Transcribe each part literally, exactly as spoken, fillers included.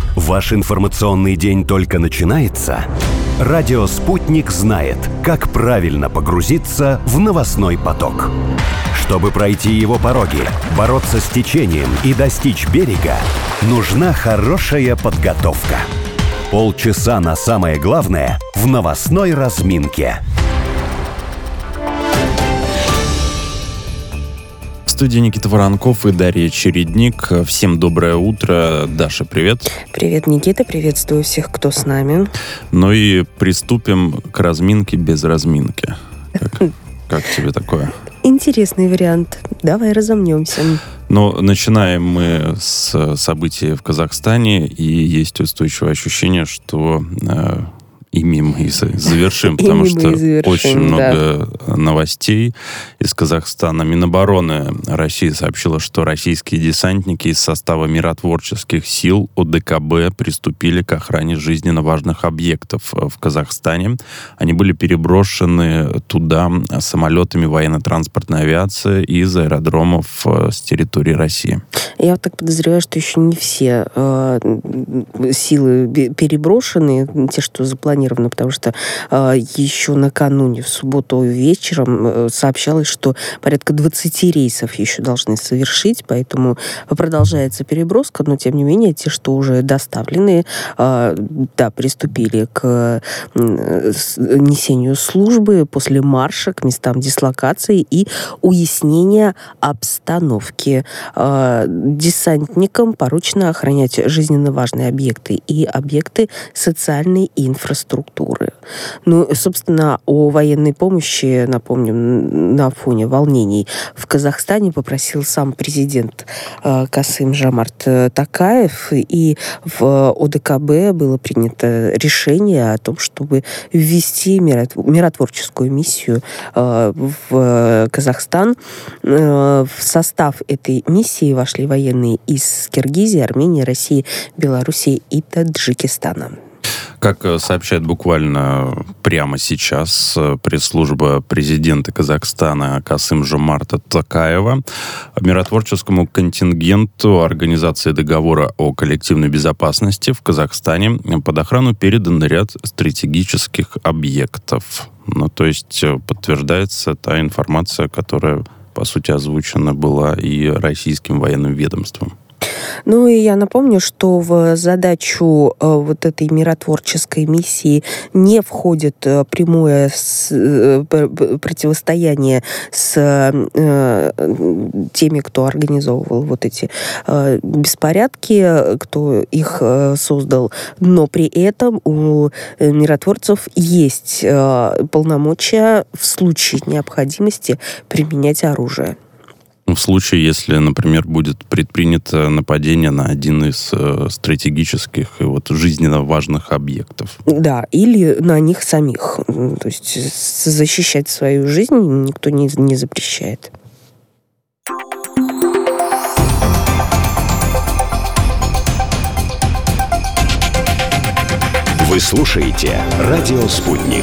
Ваш информационный день только начинается? Радио «Спутник» знает, как правильно погрузиться в новостной поток. Чтобы пройти его пороги, бороться с течением и достичь берега, нужна хорошая подготовка. Полчаса на самое главное в новостной разминке. В студии Никита Воронков и Дарья Чередник. Всем доброе утро. Даша, привет. Привет, Никита. Приветствую всех, кто с нами. Ну и приступим к разминке без разминки. Как, как тебе такое? Интересный вариант. Давай разомнемся. Но начинаем мы с событий в Казахстане, и есть устойчивое ощущение, что э, ими мы и завершим, потому что очень много новостей из Казахстана. Минобороны России сообщила, что российские десантники из состава миротворческих сил О Дэ Ка Бэ приступили к охране жизненно важных объектов в Казахстане. Они были переброшены туда самолетами военно-транспортной авиации из аэродромов с территории России. Я вот так подозреваю, что еще не все э, силы переброшены, те, что запланированы, потому что э, еще накануне, в субботу вечером, э, сообщалось, что порядка двадцать рейсов еще должны совершить, поэтому продолжается переброска, но, тем не менее, те, что уже доставлены, э, да, приступили к э, несению службы после марша к местам дислокации и уяснения обстановки. Э, Десантникам поручено охранять жизненно важные объекты и объекты социальной инфраструктуры. Ну, собственно, о военной помощи, напомним, на фоне волнений в Казахстане попросил сам президент э, Касым-Жомарт Токаев, и в О Дэ Ка Бэ было принято решение о том, чтобы ввести миротворческую миссию э, в Казахстан. Э, в состав этой миссии вошли военные из Киргизии, Армении, России, Белоруссии и Таджикистана. Как сообщает буквально прямо сейчас пресс-служба президента Казахстана Касым-Жомарта Токаева, миротворческому контингенту Организации договора о коллективной безопасности в Казахстане под охрану передан ряд стратегических объектов. Ну, то есть подтверждается та информация, которая, по сути, озвучена была и российским военным ведомством. Ну и я напомню, что в задачу э, вот этой миротворческой миссии не входит э, прямое с, э, противостояние с э, теми, кто организовывал вот эти э, беспорядки, кто их э, создал, но при этом у миротворцев есть э, полномочия в случае необходимости применять оружие. В случае, если, например, будет предпринято нападение на один из э, стратегических и вот жизненно важных объектов. Да, или на них самих. То есть защищать свою жизнь никто не, не запрещает. Вы слушаете «Радио Спутник».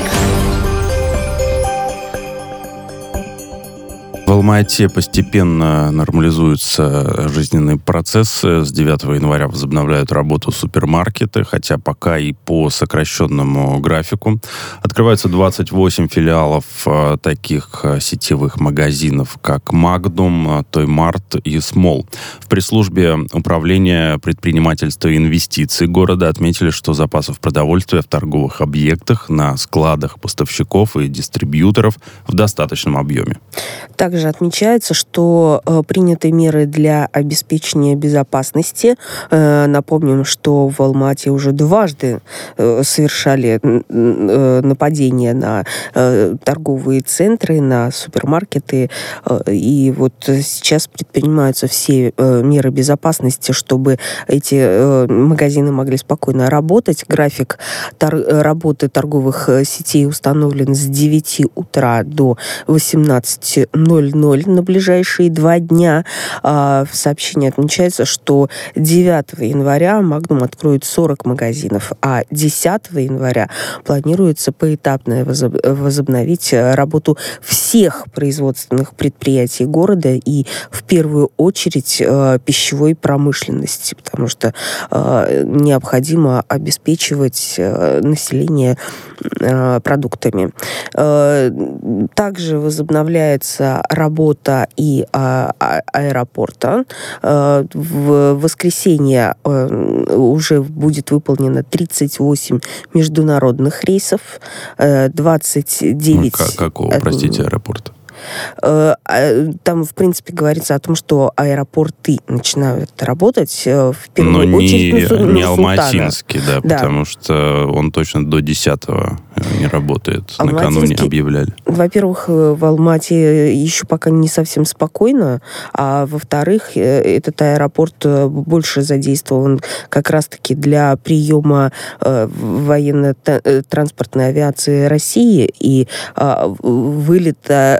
В Алма-Ате постепенно нормализуются жизненные процессы. С девятого января возобновляют работу супермаркеты, хотя пока и по сокращенному графику. Открываются двадцать восемь филиалов таких сетевых магазинов, как Magnum, Toymart и Small. В пресс-службе управления предпринимательства и инвестиций города отметили, что запасов продовольствия в торговых объектах, на складах поставщиков и дистрибьюторов в достаточном объеме. Также отмечается, что э, приняты меры для обеспечения безопасности. Э, напомним, что в Алма-Ате уже дважды э, совершали э, нападения на э, торговые центры, на супермаркеты. Э, и вот сейчас предпринимаются все э, меры безопасности, чтобы эти э, магазины могли спокойно работать. График тор- работы торговых сетей установлен с девяти утра до восемнадцати ноль ноль ноль на ближайшие два дня. В сообщении отмечается, что девятого января Magnum откроет сорок магазинов, а десятого января планируется поэтапно возобновить работу всех производственных предприятий города и в первую очередь пищевой промышленности, потому что необходимо обеспечивать население продуктами. Также возобновляется работа и аэропорта. В воскресенье уже будет выполнено тридцать восемь международных рейсов, двадцать девять... Ну, какого, простите, аэропорта? Там, в принципе, говорится о том, что аэропорты начинают работать в первую Но очередь. Но не, не Алматинский, да, да, потому что он точно до десятого не работает. Накануне объявляли. Во-первых, в Алмате еще пока не совсем спокойно, а во-вторых, этот аэропорт больше задействован как раз-таки для приема военно-транспортной авиации России и вылета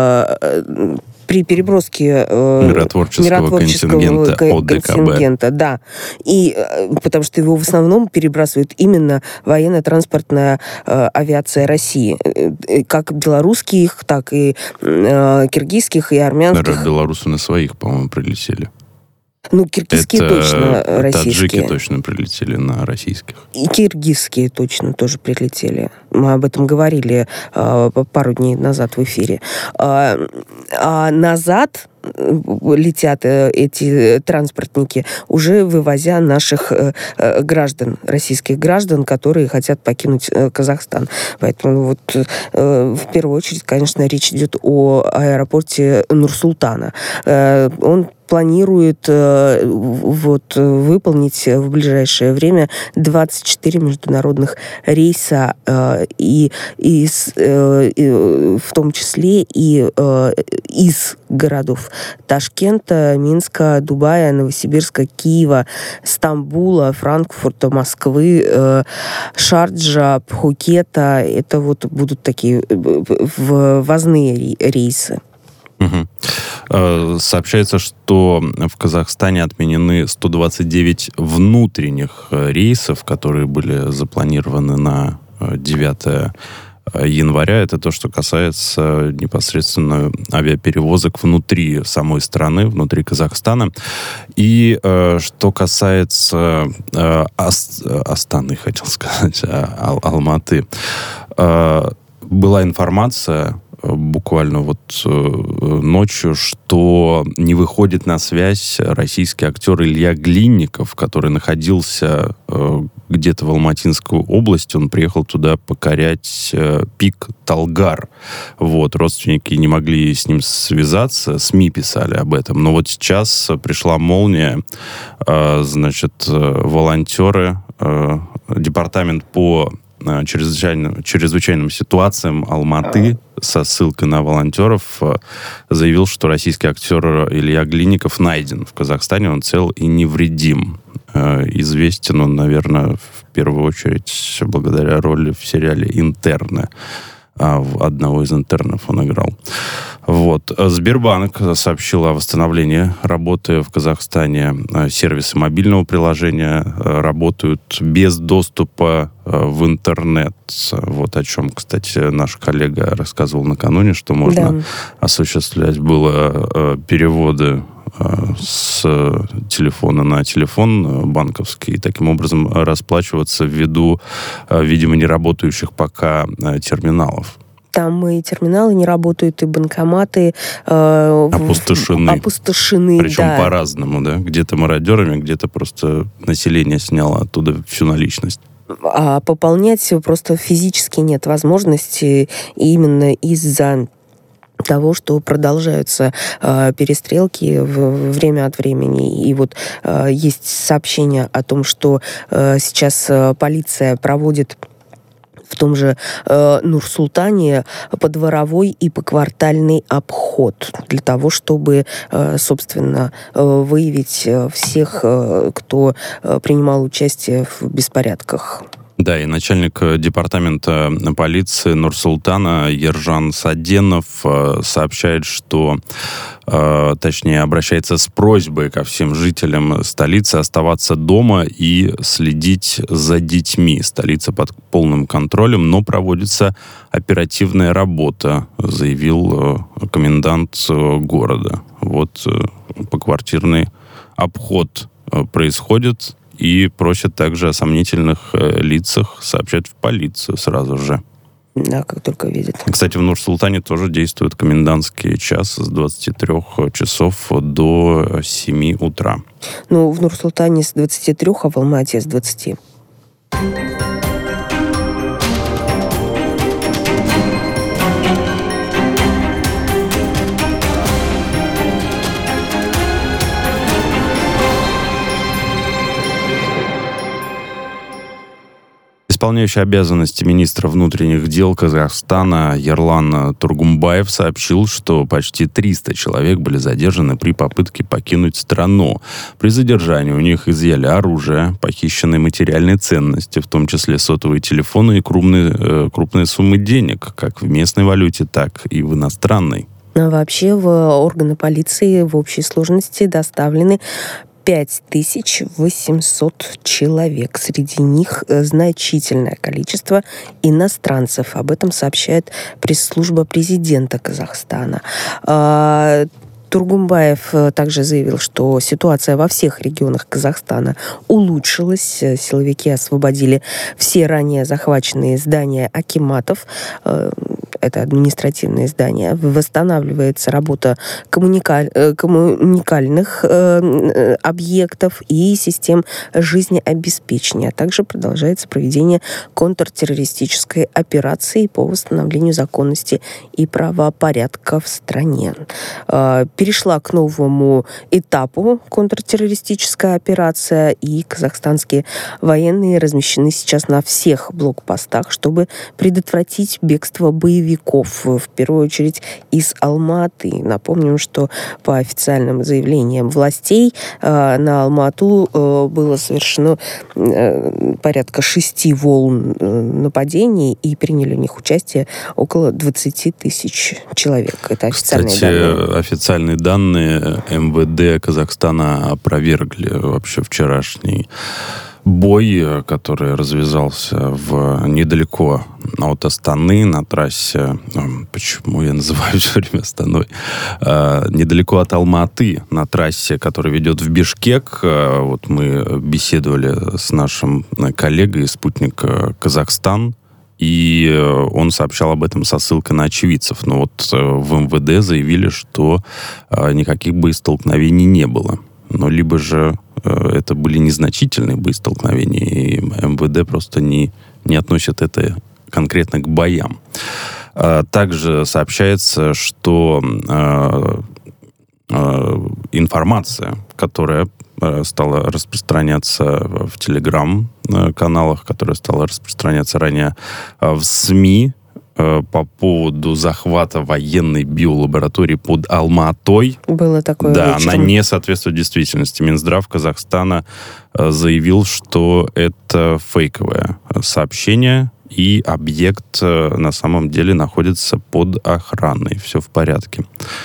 при переброске э, миротворческого, миротворческого контингента, контингента, да. И потому что его в основном перебрасывают именно военно-транспортная э, авиация России, как белорусских, так и э, киргизских и армянских. Наверное, белорусы на своих, по-моему, прилетели. Ну, киргизские Это точно российские. Таджики точно прилетели на российских. И киргизские точно тоже прилетели. Мы об этом говорили э, пару дней назад в эфире. А, а назад летят эти транспортники, уже вывозя наших э, граждан, российских граждан, которые хотят покинуть э, Казахстан. Поэтому вот э, в первую очередь, конечно, речь идет о аэропорте Нур-Султана. Э, он планирует э, вот, выполнить в ближайшее время двадцать четыре международных рейса, э, и, и, э, и в том числе и э, из городов Ташкента, Минска, Дубая, Новосибирска, Киева, Стамбула, Франкфурта, Москвы, э, Шарджа, Пхукета. Это вот будут такие ввозные рейсы. Угу. Сообщается, что в Казахстане отменены сто двадцать девять внутренних рейсов, которые были запланированы на девятое января. Это то, что касается непосредственно авиаперевозок внутри самой страны, внутри Казахстана. И э, что касается э, Ас- Астаны, хотел сказать, Ал- Алматы, э, была информация буквально вот э, ночью, что не выходит на связь российский актер Илья Глинников, который находился э, где-то в Алматинской области. Он приехал туда покорять э, пик Талгар. Вот, родственники не могли с ним связаться, СМИ писали об этом. Но вот сейчас пришла молния, э, значит, э, волонтеры, э, департамент по чрезвычайным, чрезвычайным ситуациям Алматы со ссылкой на волонтеров заявил, что российский актер Илья Глинников найден в Казахстане, он цел и невредим. Известен он, наверное, в первую очередь благодаря роли в сериале «Интерны». Одного из интернов он играл. Вот. Сбербанк сообщил о восстановлении работы в Казахстане. Сервисы мобильного приложения работают без доступа в интернет. Вот о чем, кстати, наш коллега рассказывал накануне, что можно да. осуществлять было переводы с телефона на телефон банковский, и таким образом расплачиваться ввиду, видимо, неработающих пока терминалов. Там и терминалы не работают, и банкоматы э, опустошены. опустошены. Причем да. по-разному, да? Где-то мародерами, где-то просто население сняло оттуда всю наличность. А пополнять просто физически нет возможности, и именно из-за того, что продолжаются э, перестрелки в, время от времени. И вот э, есть сообщение о том, что э, сейчас э, полиция проводит в том же э, Нур-Султане подворовой и поквартальный обход для того, чтобы, э, собственно, э, выявить всех, э, кто э, принимал участие в беспорядках. Да, и начальник департамента полиции Нур-Султана Ержан Саденов сообщает, что, точнее, обращается с просьбой ко всем жителям столицы оставаться дома и следить за детьми. Столица под полным контролем, но проводится оперативная работа, заявил комендант города. Вот поквартирный обход происходит, и просят также о сомнительных э, лицах сообщать в полицию сразу же. Да, как только видят. Кстати, в Нур-Султане тоже действует комендантский час с двадцати трёх часов до семи утра. Ну, в Нур-Султане с двадцати трёх, а в Алма-Ате с двадцати. Исполняющий обязанности министра внутренних дел Казахстана Ерлан Тургумбаев сообщил, что почти триста человек были задержаны при попытке покинуть страну. При задержании у них изъяли оружие, похищенные материальные ценности, в том числе сотовые телефоны и крупные, э, крупные суммы денег, как в местной валюте, так и в иностранной. А вообще в органы полиции в общей сложности доставлены пять тысяч восемьсот человек. Среди них значительное количество иностранцев. Об этом сообщает пресс-служба президента Казахстана. Тургумбаев также заявил, что ситуация во всех регионах Казахстана улучшилась. Силовики освободили все ранее захваченные здания акиматов. Это административные здания. Восстанавливается работа коммуникаль... коммуникальных э, объектов и систем жизнеобеспечения. А также продолжается проведение контртеррористической операции по восстановлению законности и правопорядка в стране. Э, перешла к новому этапу контртеррористическая операция, и казахстанские военные размещены сейчас на всех блокпостах, чтобы предотвратить бегство боевиков. В первую очередь из Алма-Аты. Напомним, что по официальным заявлениям властей э, на Алма-Ату э, было совершено э, порядка шести волн э, нападений, и приняли в них участие около двадцати тысяч человек. Это официальные Кстати, данные. официальные данные эм вэ дэ Казахстана опровергли вообще вчерашний бой, который развязался в недалеко от Астаны, на трассе, почему я называю все время Астаной, недалеко от Алма-Аты, на трассе, которая ведет в Бишкек. Вот мы беседовали с нашим коллегой из «Спутника Казахстан», и он сообщал об этом со ссылкой на очевидцев. Но вот в эм вэ дэ заявили, что никаких боестолкновений не было. Но либо же э, это были незначительные боестолкновения, и эм вэ дэ просто не, не относит это конкретно к боям. А также сообщается, что э, э, информация, которая э, стала распространяться в телеграм-каналах, которая стала распространяться ранее э, в СМИ, по поводу захвата военной биолаборатории под Алма-Атой. Было такое Да, вечером. она не соответствует действительности. Минздрав Казахстана заявил, что это фейковое сообщение, и объект на самом деле находится под охраной. Все в порядке.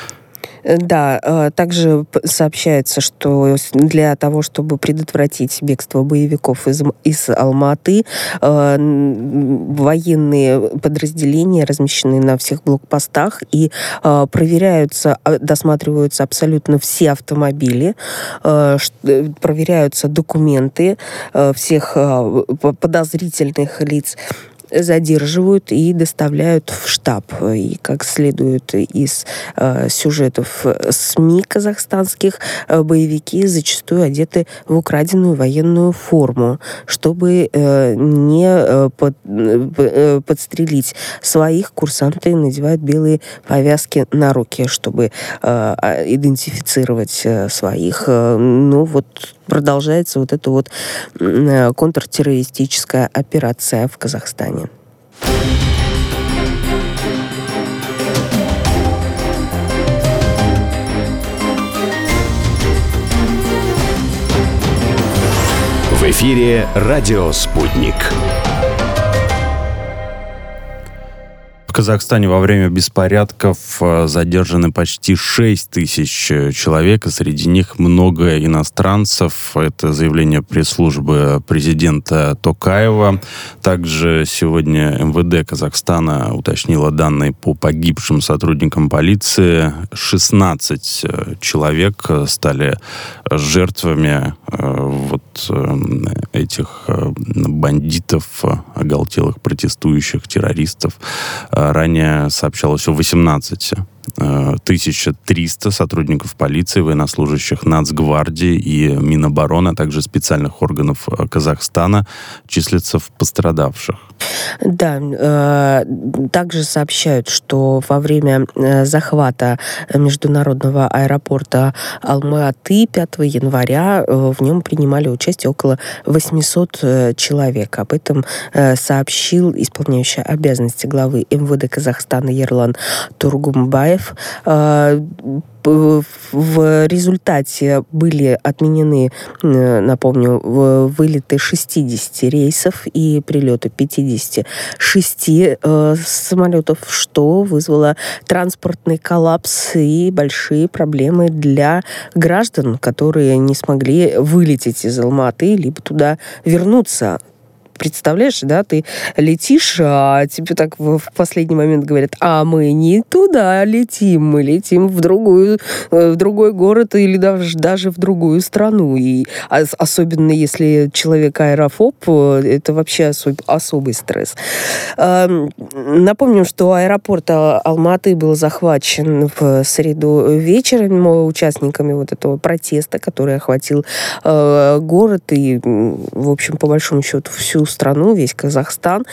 Да, также сообщается, что для того, чтобы предотвратить бегство боевиков из, из Алма-Аты, военные подразделения размещены на всех блокпостах, и проверяются, досматриваются абсолютно все автомобили, проверяются документы всех подозрительных лиц, задерживают и доставляют в штаб. И, как следует из э, сюжетов СМИ казахстанских, э, боевики зачастую одеты в украденную военную форму, чтобы э, не э, под, э, подстрелить своих. Курсанты надевают белые повязки на руки, чтобы э, идентифицировать э, своих. Э, ну, вот продолжается вот эта вот э, контртеррористическая операция в Казахстане. В В эфире «Радио Спутник». В Казахстане во время беспорядков задержаны почти шесть тысяч человек, и среди них много иностранцев. Это заявление пресс-службы президента Токаева. Также сегодня эм вэ дэ Казахстана уточнило данные по погибшим сотрудникам полиции. шестнадцать человек стали жертвами вот этих бандитов, оголтелых протестующих, террористов. Ранее сообщалось о восемнадцати. тысяча триста сотрудников полиции, военнослужащих Нацгвардии и Минобороны, а также специальных органов Казахстана числятся в пострадавших. Да, э, также сообщают, что во время захвата международного аэропорта Алматы пятого января э, в нем принимали участие около восемьсот человек. Об этом э, сообщил исполняющий обязанности главы эм вэ дэ Казахстана Ерлан Тургумбаев. Э, В результате были отменены, напомню, вылеты шестидесяти рейсов и прилеты пятидесяти шести э, самолетов, что вызвало транспортный коллапс и большие проблемы для граждан, которые не смогли вылететь из Алматы либо туда вернуться. Представляешь, да, ты летишь, а тебе так в последний момент говорят, а мы не туда летим, мы летим в другую, в другой город или даже, даже в другую страну. И особенно если человек аэрофоб, это вообще особ, особый стресс. Напомним, что аэропорт Алматы был захвачен в среду вечером участниками вот этого протеста, который охватил город и, в общем, по большому счету, всю страну, весь Казахстан.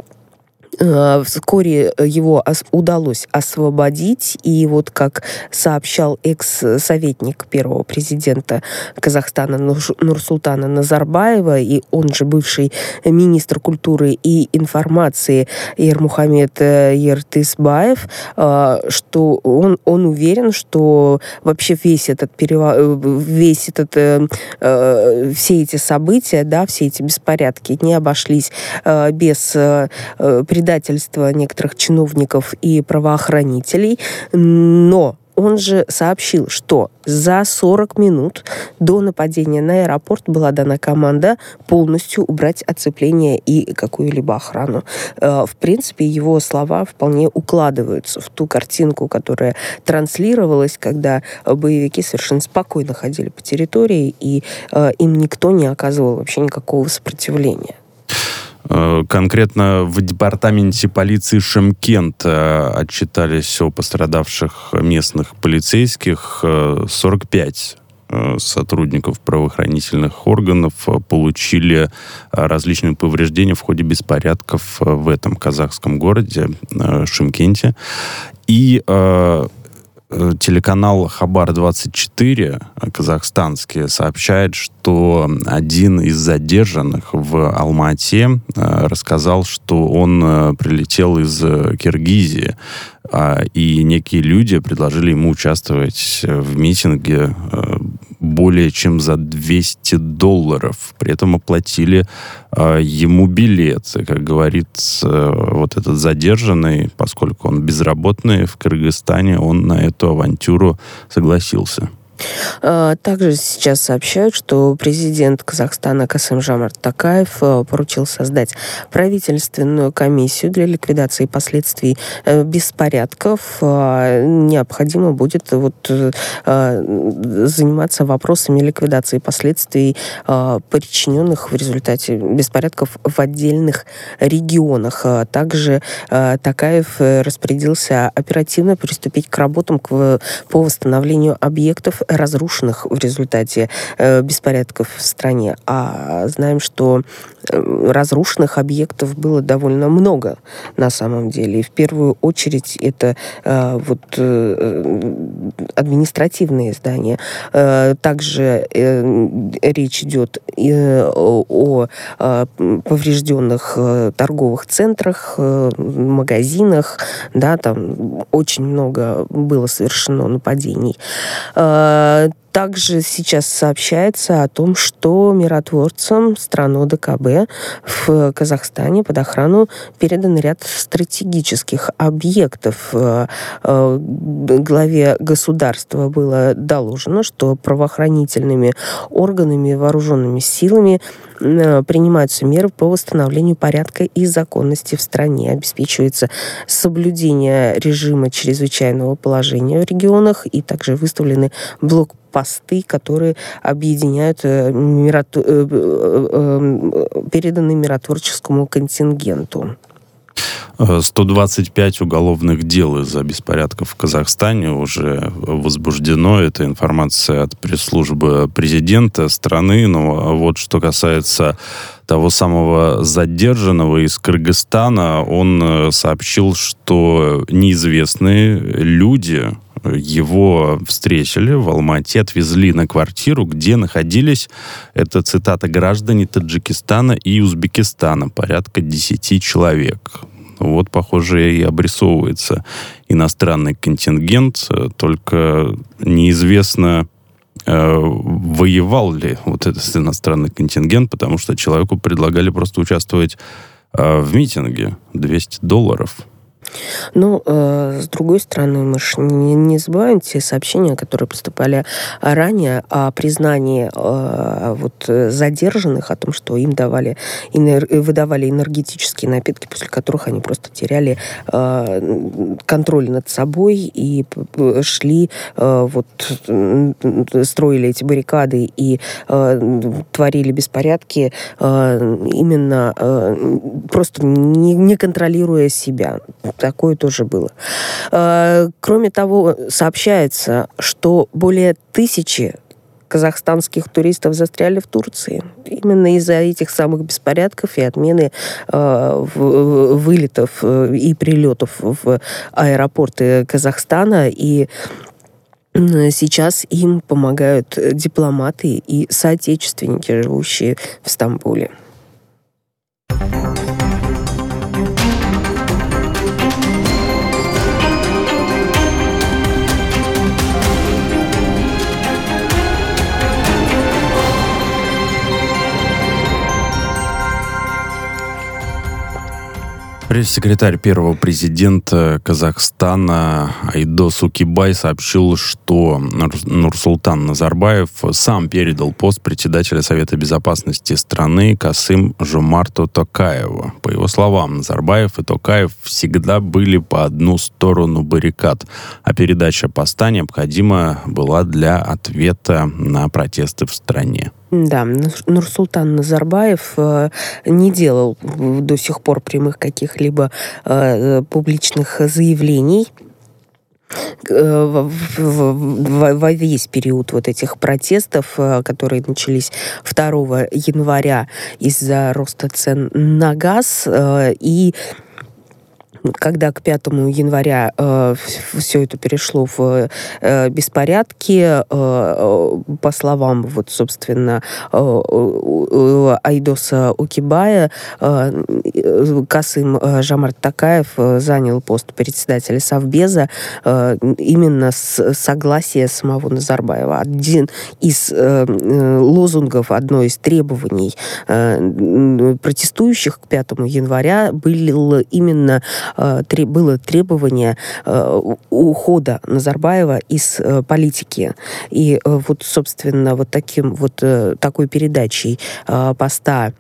Вскоре его удалось освободить, и вот как сообщал экс-советник первого президента Казахстана Нурсултана Назарбаева, и он же бывший министр культуры и информации Ермухамед Ертысбаев, что он, он уверен, что вообще весь этот переворот, весь этот, все эти события, да, все эти беспорядки не обошлись без предательства некоторых чиновников и правоохранителей, но он же сообщил, что за сорок минут до нападения на аэропорт была дана команда полностью убрать оцепление и какую-либо охрану. В принципе, его слова вполне укладываются в ту картинку, которая транслировалась, когда боевики совершенно спокойно ходили по территории, и им никто не оказывал вообще никакого сопротивления. Конкретно в департаменте полиции Шымкента отчитались о пострадавших местных полицейских. сорок пять сотрудников правоохранительных органов получили различные повреждения в ходе беспорядков в этом казахском городе Шымкенте. И телеканал Хабар двадцать четыре, казахстанский, сообщает, что один из задержанных в Алмате рассказал, что он прилетел из Киргизии, и некие люди предложили ему участвовать в митинге более чем за двести долларов. При этом оплатили ему билет. И, как говорит вот этот задержанный, поскольку он безработный в Кыргызстане, он на эту авантюру согласился. Также сейчас сообщают, что президент Казахстана Касым-Жомарт Токаев поручил создать правительственную комиссию для ликвидации последствий беспорядков. Необходимо будет вот заниматься вопросами ликвидации последствий, причиненных в результате беспорядков в отдельных регионах. Также Токаев распорядился оперативно приступить к работам по восстановлению объектов, разрушенных в результате э, беспорядков в стране. А знаем, что э, разрушенных объектов было довольно много на самом деле. И в первую очередь это э, вот, э, административные здания. Э, также э, речь идет э, о, о поврежденных э, торговых центрах, э, магазинах. Да, там очень много было совершено нападений. Э, Также сейчас сообщается о том, что миротворцам стран ОДКБ в Казахстане под охрану передан ряд стратегических объектов. Главе государства было доложено, что правоохранительными органами и вооруженными силами принимаются меры по восстановлению порядка и законности в стране. Обеспечивается соблюдение режима чрезвычайного положения в регионах, и также выставлены блокпосты, посты, которые объединяют миротв... переданы миротворческому контингенту. сто двадцать пять уголовных дел из-за беспорядков в Казахстане уже возбуждено. Это информация от пресс-службы президента страны. Но вот что касается того самого задержанного из Кыргызстана, он сообщил, что неизвестные люди его встретили в Алмате, отвезли на квартиру, где находились, это цитата, граждане Таджикистана и Узбекистана, порядка десяти человек. Вот, похоже, и обрисовывается иностранный контингент, только неизвестно, э, воевал ли вот этот иностранный контингент, потому что человеку предлагали просто участвовать э, в митинге. двести долларов. Ну, э, с другой стороны, мы же не, не забываем те сообщения, которые поступали ранее о признании э, вот, задержанных, о том, что им давали, энер... выдавали энергетические напитки, после которых они просто теряли э, контроль над собой и шли, э, вот, строили эти баррикады и э, творили беспорядки, э, именно э, просто не, не контролируя себя. Такое тоже было. Кроме того, сообщается, что более тысячи казахстанских туристов застряли в Турции. Именно из-за этих самых беспорядков и отмены э, вылетов и прилетов в аэропорты Казахстана. И сейчас им помогают дипломаты и соотечественники, живущие в Стамбуле. Пресс-секретарь первого президента Казахстана Айдос Укибай сообщил, что Нурсултан Назарбаев сам передал пост председателя Совета безопасности страны Касым-Жомарту Токаеву. По его словам, Назарбаев и Токаев всегда были по одну сторону баррикад, а передача поста необходима была для ответа на протесты в стране. Да, Нурсултан Назарбаев э, не делал до сих пор прямых каких-либо э, публичных заявлений э, во весь период вот этих протестов, э, которые начались второго января из-за роста цен на газ, э, и когда к пятому января э, все это перешло в э, беспорядки, э, по словам, вот, собственно, э, Айдоса Укибая, э, Касым Жомарт Токаев занял пост председателя Совбеза э, именно с согласия самого Назарбаева. Один из э, лозунгов, одно из требований э, протестующих к пятому января было именно было требование ухода Назарбаева из политики. И вот, собственно, вот таким вот такой передачей поста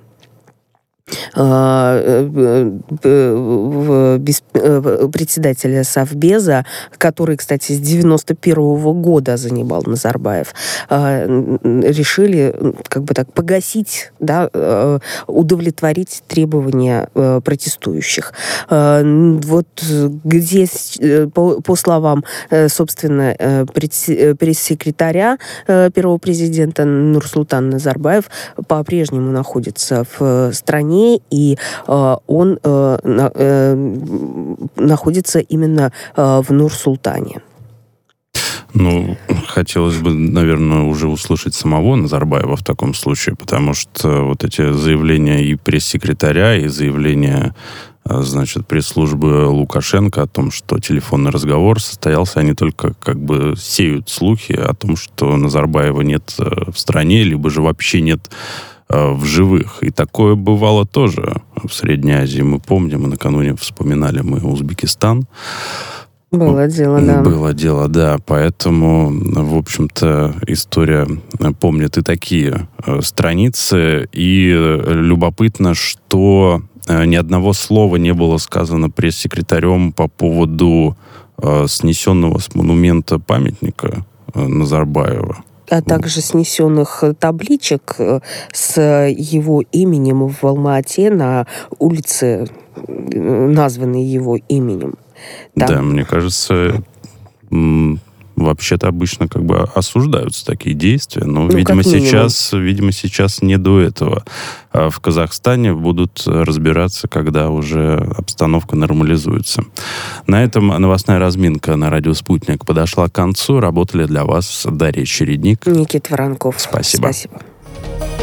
председателя Совбеза, который, кстати, с девяносто первого года занимал Назарбаев, решили как бы так погасить, да, удовлетворить требования протестующих. Вот где, по, по словам, собственно, пресс-секретаря первого президента, Нурсултан Назарбаев по-прежнему находится в стране, и э, он э, э, находится именно э, в Нур-Султане. Ну, хотелось бы, наверное, уже услышать самого Назарбаева в таком случае, потому что вот эти заявления и пресс-секретаря, и заявления значит, пресс-службы Лукашенко о том, что телефонный разговор состоялся, они только как бы сеют слухи о том, что Назарбаева нет в стране, либо же вообще нет в живых. И такое бывало тоже в Средней Азии. Мы помним, мы накануне вспоминали мы Узбекистан. Было дело, да. Было дело, да. Поэтому, в общем-то, история помнит и такие страницы. И любопытно, что ни одного слова не было сказано пресс-секретарем по поводу снесенного с монумента памятника Назарбаева. А также снесенных табличек с его именем в Алма-Ате на улице, названной его именем. Там... Да, мне кажется, вообще-то обычно как бы осуждаются такие действия, но, ну, видимо, сейчас, видимо, сейчас не до этого. А в Казахстане будут разбираться, когда уже обстановка нормализуется. На этом новостная разминка на радио «Спутник» подошла к концу. Работали для вас Дарья Чередник. Никита Воронков. Спасибо. Спасибо.